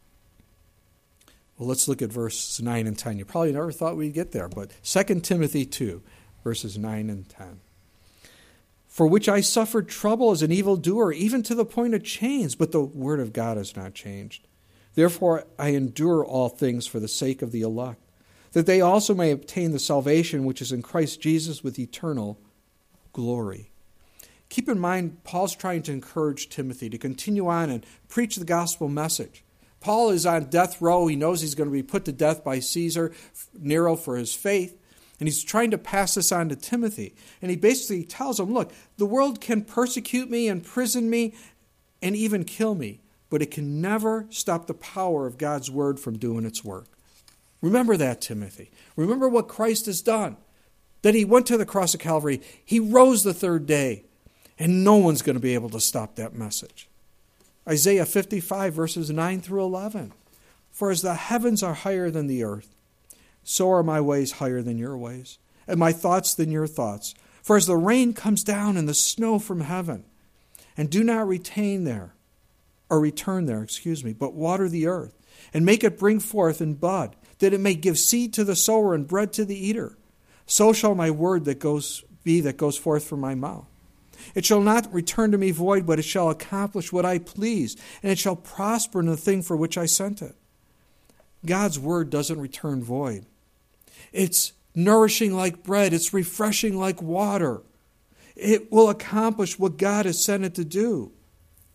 Well, let's look at verses nine and ten. You probably never thought we'd get there, but Second Timothy two, verses nine and ten. For which I suffered trouble as an evildoer, even to the point of chains, but the word of God has not changed. Therefore I endure all things for the sake of the elect, that they also may obtain the salvation which is in Christ Jesus with eternal glory. Keep in mind, Paul's trying to encourage Timothy to continue on and preach the gospel message. Paul is on death row. He knows he's going to be put to death by Caesar, Nero, for his faith. And he's trying to pass this on to Timothy. And he basically tells him, look, the world can persecute me, imprison me, and even kill me, but it can never stop the power of God's word from doing its work. Remember that, Timothy. Remember what Christ has done. That he went to the cross of Calvary. He rose the third day. And no one's going to be able to stop that message. Isaiah fifty-five, verses nine through eleven. For as the heavens are higher than the earth, so are my ways higher than your ways, and my thoughts than your thoughts. For as the rain comes down and the snow from heaven, and do not retain there, or return there, excuse me, but water the earth, and make it bring forth and bud, that it may give seed to the sower and bread to the eater, so shall my word that goes be that goes forth from my mouth. It shall not return to me void, but it shall accomplish what I please, and it shall prosper in the thing for which I sent it. God's word doesn't return void. It's nourishing like bread. It's refreshing like water. It will accomplish what God has sent it to do.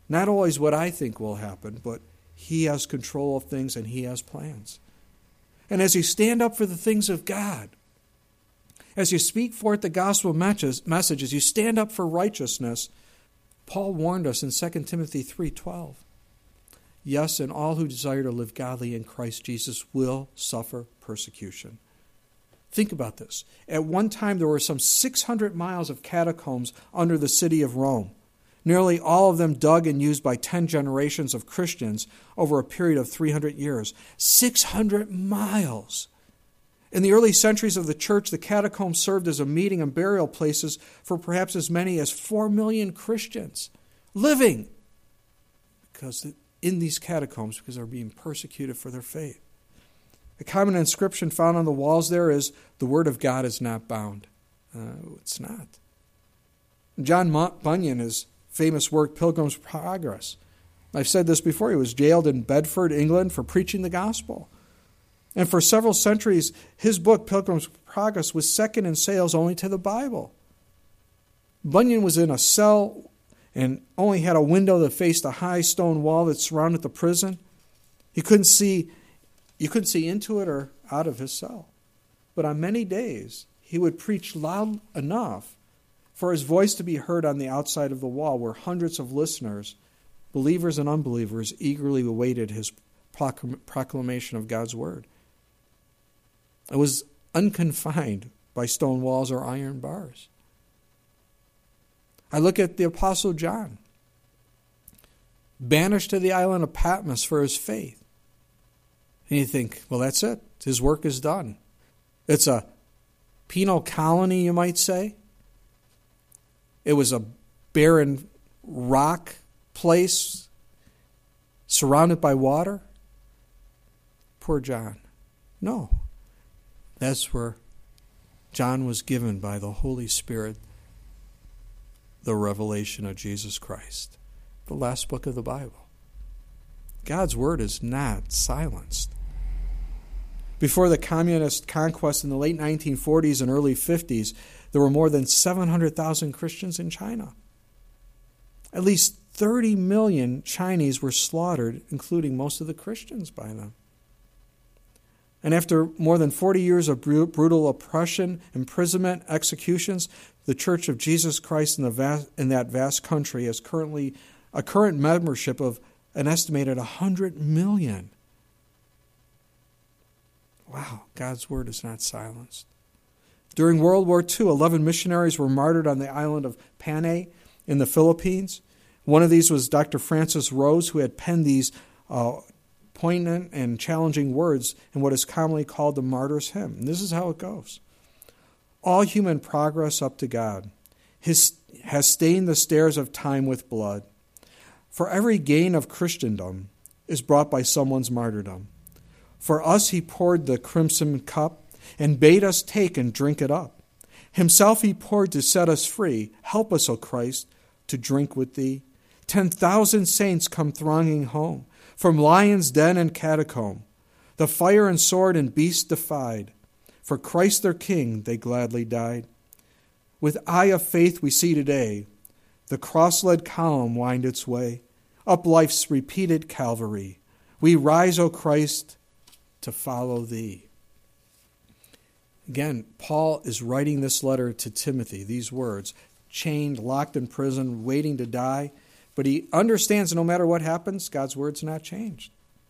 Not always what I think will happen, but He has control of things and He has plans. And as you stand up for the things of God, as you speak forth the gospel message, as you stand up for righteousness, Paul warned us in Second Timothy three twelve. Yes, and all who desire to live godly in Christ Jesus will suffer persecution. Think about this. At one time, there were some six hundred miles of catacombs under the city of Rome, nearly all of them dug and used by ten generations of Christians over a period of three hundred years. six hundred miles. In the early centuries of the church, the catacombs served as a meeting and burial places for perhaps as many as four million Christians living because in these catacombs because they're being persecuted for their faith. A common inscription found on the walls there is, "The word of God is not bound." Uh, it's not. John Bunyan, his famous work, Pilgrim's Progress. I've said this before. He was jailed in Bedford, England, for preaching the gospel. And for several centuries, his book, Pilgrim's Progress, was second in sales only to the Bible. Bunyan was in a cell and only had a window that faced a high stone wall that surrounded the prison. He couldn't see, you couldn't see into it or out of his cell. But on many days, he would preach loud enough for his voice to be heard on the outside of the wall, where hundreds of listeners, believers and unbelievers, eagerly awaited his proclamation of God's word. It was unconfined by stone walls or iron bars. I look at the Apostle John, banished to the island of Patmos for his faith. And you think, well, that's it. His work is done. It's a penal colony, you might say. It was a barren rock place surrounded by water. Poor John. No. That's where John was given by the Holy Spirit the revelation of Jesus Christ, the last book of the Bible. God's word is not silenced. Before the communist conquest in the late nineteen forties and early fifties, there were more than seven hundred thousand Christians in China. At least thirty million Chinese were slaughtered, including most of the Christians by them. And after more than forty years of brutal oppression, imprisonment, executions, the Church of Jesus Christ in, the vast, in that vast country has currently a current membership of an estimated one hundred million. Wow, God's word is not silenced. During World War Two, eleven missionaries were martyred on the island of Panay in the Philippines. One of these was Doctor Francis Rose, who had penned these uh, poignant and challenging words in what is commonly called the Martyr's Hymn. And this is how it goes. All human progress up to God his, has stained the stairs of time with blood. For every gain of Christendom is brought by someone's martyrdom. For us he poured the crimson cup and bade us take and drink it up. Himself he poured to set us free. Help us, O Christ, to drink with thee. Ten thousand saints come thronging home from lion's den and catacomb. The fire and sword and beast defied. For Christ their King they gladly died. With eye of faith we see today the cross-led column wind its way up life's repeated Calvary. We rise, O Christ, to follow thee. Again, Paul is writing this letter to Timothy, these words, chained, locked in prison, waiting to die. But he understands no matter what happens, God's word's not changed.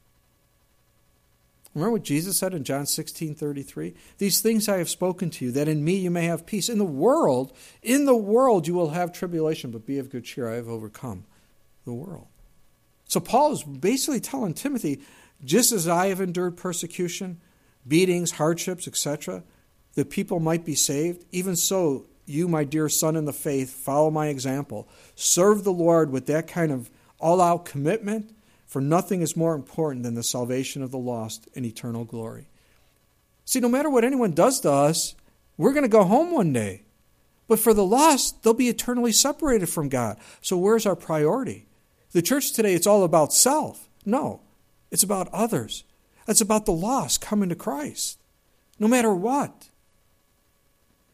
Remember what Jesus said in John sixteen thirty-three? These things I have spoken to you, that in me you may have peace. In the world, in the world you will have tribulation, but be of good cheer, I have overcome the world. So Paul is basically telling Timothy, just as I have endured persecution, beatings, hardships, et cetera, that people might be saved, even so you, my dear son in the faith, follow my example. Serve the Lord with that kind of all-out commitment, for nothing is more important than the salvation of the lost and eternal glory. See, no matter what anyone does to us, we're going to go home one day. But for the lost, they'll be eternally separated from God. So where's our priority? The church today, it's all about self. No, it's about others. It's about the lost coming to Christ, no matter what.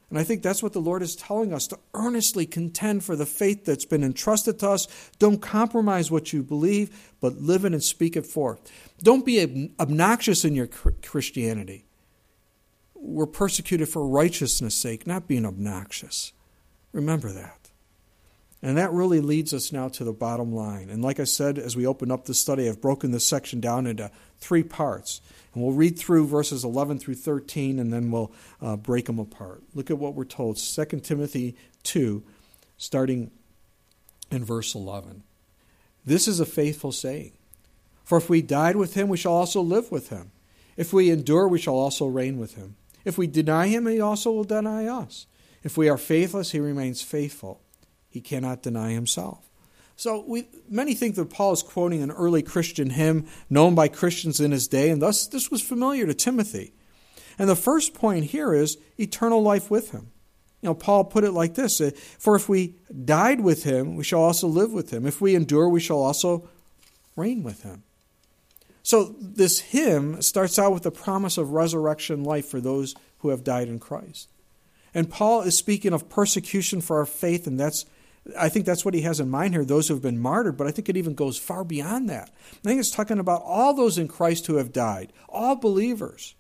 And I think that's what the Lord is telling us, to earnestly contend for the faith that's been entrusted to us. Don't compromise what you believe, but live it and speak it forth. Don't be obnoxious in your Christianity. We're persecuted for righteousness' sake, not being obnoxious. Remember that. And that really leads us now to the bottom line. And like I said, as we open up this study, I've broken this section down into three parts. And we'll read through verses eleven through thirteen, and then we'll uh, break them apart. Look at what we're told. Second Timothy two, starting in verse eleven. This is a faithful saying. For if we died with him, we shall also live with him. If we endure, we shall also reign with him. If we deny him, he also will deny us. If we are faithless, he remains faithful. He cannot deny himself. So we, many think that Paul is quoting an early Christian hymn known by Christians in his day, and thus this was familiar to Timothy. And the first point here is eternal life with him. You know, Paul put it like this, for if we died with him, we shall also live with him. If we endure, we shall also reign with him. So this hymn starts out with the promise of resurrection life for those who have died in Christ. And Paul is speaking of persecution for our faith, and that's I think that's what he has in mind here, those who have been martyred, but I think it even goes far beyond that. I think it's talking about all those in Christ who have died, all believers.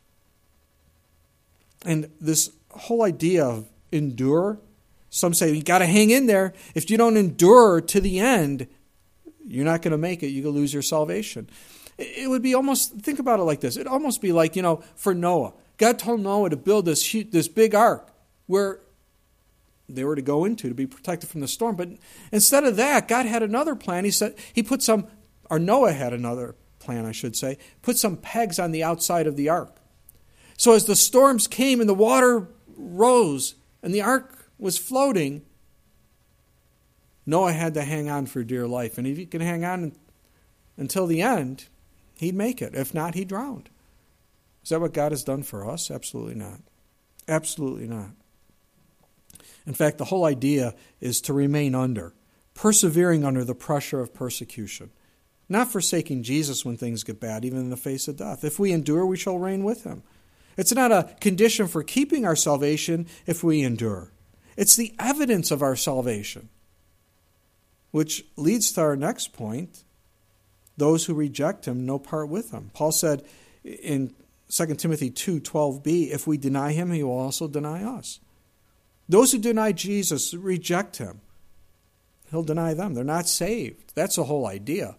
And this whole idea of endure, some say you got to hang in there. If you don't endure to the end, you're not going to make it. You're going to lose your salvation. It would be almost, think about it like this. It'd almost be like, you know, for Noah. God told Noah to build this, this big ark where they were to go into to be protected from the storm. But instead of that, God had another plan. He said he put some, or Noah had another plan, I should say, put some pegs on the outside of the ark. So as the storms came and the water rose and the ark was floating, Noah had to hang on for dear life. And if he could hang on until the end, he'd make it. If not, he drowned. Is that what God has done for us? Absolutely not. Absolutely not. In fact, the whole idea is to remain under, persevering under the pressure of persecution, not forsaking Jesus when things get bad, even in the face of death. If we endure, we shall reign with him. It's not a condition for keeping our salvation if we endure. It's the evidence of our salvation, which leads to our next point. Those who reject him, no part with him. Paul said in Second Timothy two twelve b, if we deny him, he will also deny us. Those who deny Jesus reject him. He'll deny them. They're not saved. That's the whole idea.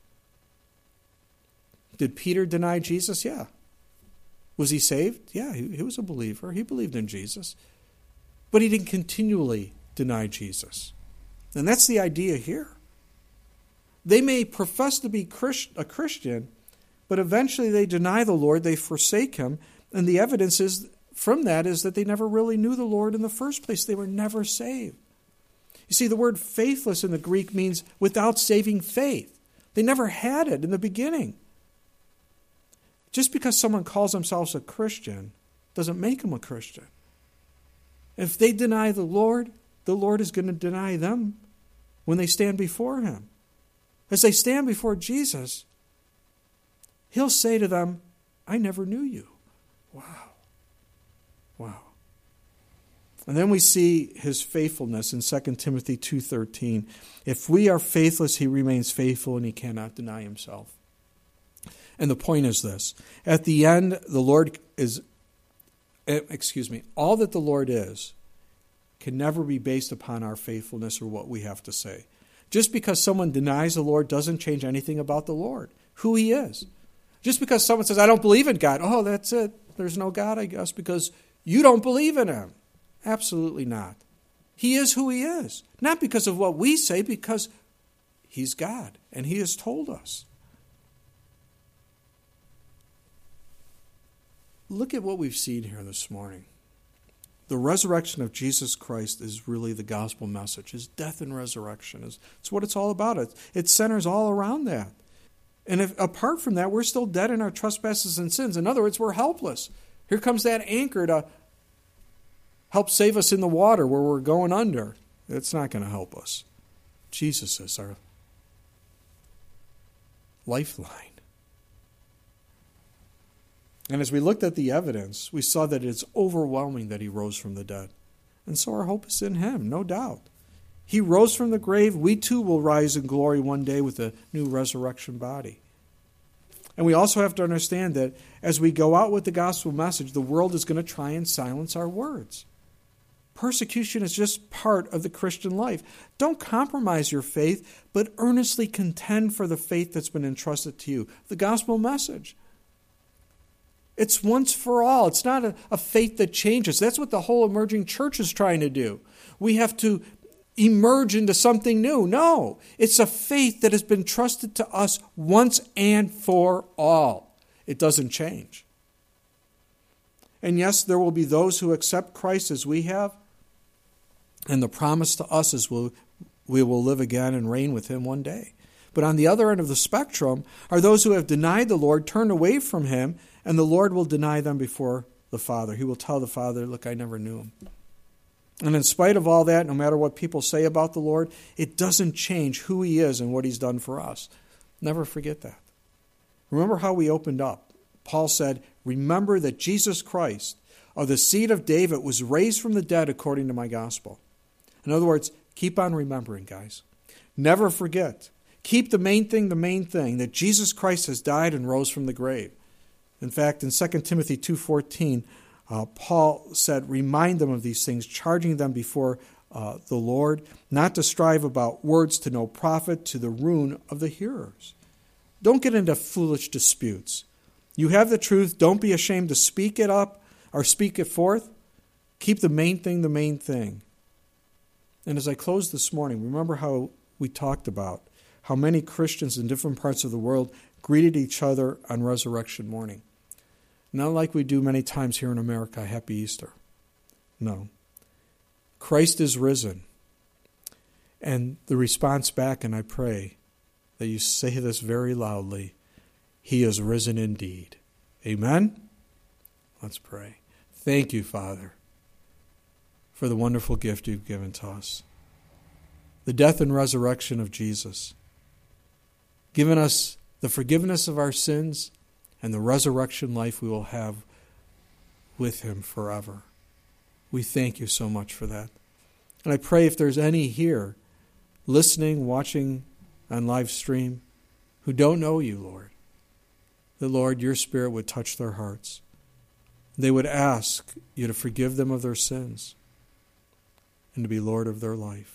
Did Peter deny Jesus? Yeah. Was he saved? Yeah, he, he was a believer. He believed in Jesus. But he didn't continually deny Jesus. And that's the idea here. They may profess to be a Christian, but eventually they deny the Lord, they forsake him, and the evidence is from that is that they never really knew the Lord in the first place. They were never saved. You see, the word faithless in the Greek means without saving faith. They never had it in the beginning. Just because someone calls themselves a Christian doesn't make them a Christian. If they deny the Lord, the Lord is going to deny them when they stand before him. As they stand before Jesus, he'll say to them, I never knew you. Wow. Wow. And then we see his faithfulness in Second Timothy two thirteen. If we are faithless, he remains faithful and he cannot deny himself. And the point is this. At the end, the Lord is, excuse me, all that the Lord is can never be based upon our faithfulness or what we have to say. Just because someone denies the Lord doesn't change anything about the Lord, who he is. Just because someone says, I don't believe in God, oh, that's it. There's no God, I guess, because you don't believe in him. Absolutely not. He is who he is. Not because of what we say, because he's God, and he has told us. Look at what we've seen here this morning. The resurrection of Jesus Christ is really the gospel message. His death and resurrection is it's what it's all about. It, it centers all around that. And if apart from that, we're still dead in our trespasses and sins. In other words, we're helpless. Here comes that anchor to help save us in the water where we're going under. It's not going to help us. Jesus is our lifeline. And as we looked at the evidence, we saw that it's overwhelming that he rose from the dead. And so our hope is in him, no doubt. He rose from the grave. We too will rise in glory one day with a new resurrection body. And we also have to understand that as we go out with the gospel message, the world is going to try and silence our words. Persecution is just part of the Christian life. Don't compromise your faith, but earnestly contend for the faith that's been entrusted to you, the gospel message. It's once for all. It's not a, a faith that changes. That's what the whole emerging church is trying to do. We have to emerge into something new. No, it's a faith that has been trusted to us once and for all. It doesn't change. And yes, there will be those who accept Christ as we have, and the promise to us is we'll, we will live again and reign with him one day. But on the other end of the spectrum are those who have denied the Lord, turned away from him, and the Lord will deny them before the Father. He will tell the Father, look, I never knew him. And in spite of all that, no matter what people say about the Lord, it doesn't change who he is and what he's done for us. Never forget that. Remember how we opened up. Paul said, remember that Jesus Christ, of the seed of David, was raised from the dead according to my gospel. In other words, keep on remembering, guys. Never forget. Keep the main thing the main thing, that Jesus Christ has died and rose from the grave. In fact, in Second Timothy two fourteen, uh, Paul said, remind them of these things, charging them before uh, the Lord, not to strive about words to no profit, to the ruin of the hearers. Don't get into foolish disputes. You have the truth. Don't be ashamed to speak it up or speak it forth. Keep the main thing the main thing. And as I close this morning, remember how we talked about how many Christians in different parts of the world greeted each other on resurrection morning. Not like we do many times here in America, Happy Easter. No. Christ is risen. And the response back, and I pray that you say this very loudly, he is risen indeed. Amen? Let's pray. Thank you, Father, for the wonderful gift you've given to us. The death and resurrection of Jesus. Given us the forgiveness of our sins and the resurrection life we will have with him forever. We thank you so much for that. And I pray if there's any here listening, watching on live stream who don't know you, Lord, that, Lord, your Spirit would touch their hearts. They would ask you to forgive them of their sins and to be Lord of their life.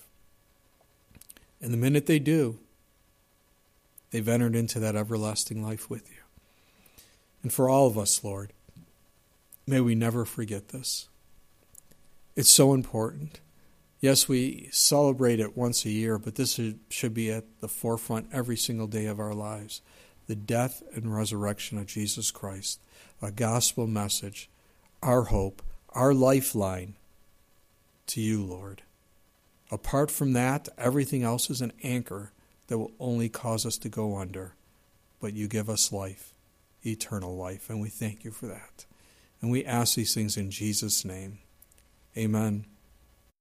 And the minute they do, they've entered into that everlasting life with you. And for all of us, Lord, may we never forget this. It's so important. Yes, we celebrate it once a year, but this should be at the forefront every single day of our lives. The death and resurrection of Jesus Christ, a gospel message, our hope, our lifeline to you, Lord. Apart from that, everything else is an anchor that will only cause us to go under. But you give us life, eternal life, and we thank you for that. And we ask these things in Jesus' name. Amen.